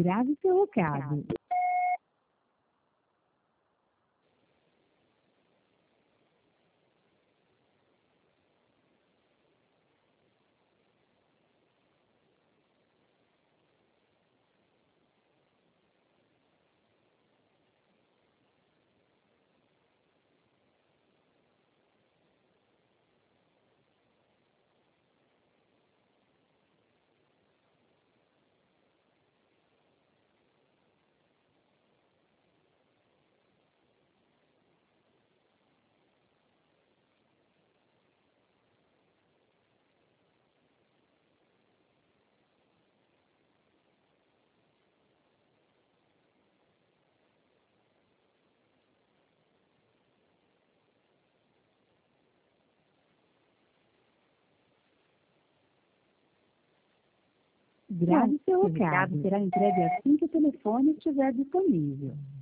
Grave seu recado. Grave seu recado. Será entregue assim que o telefone estiver disponível.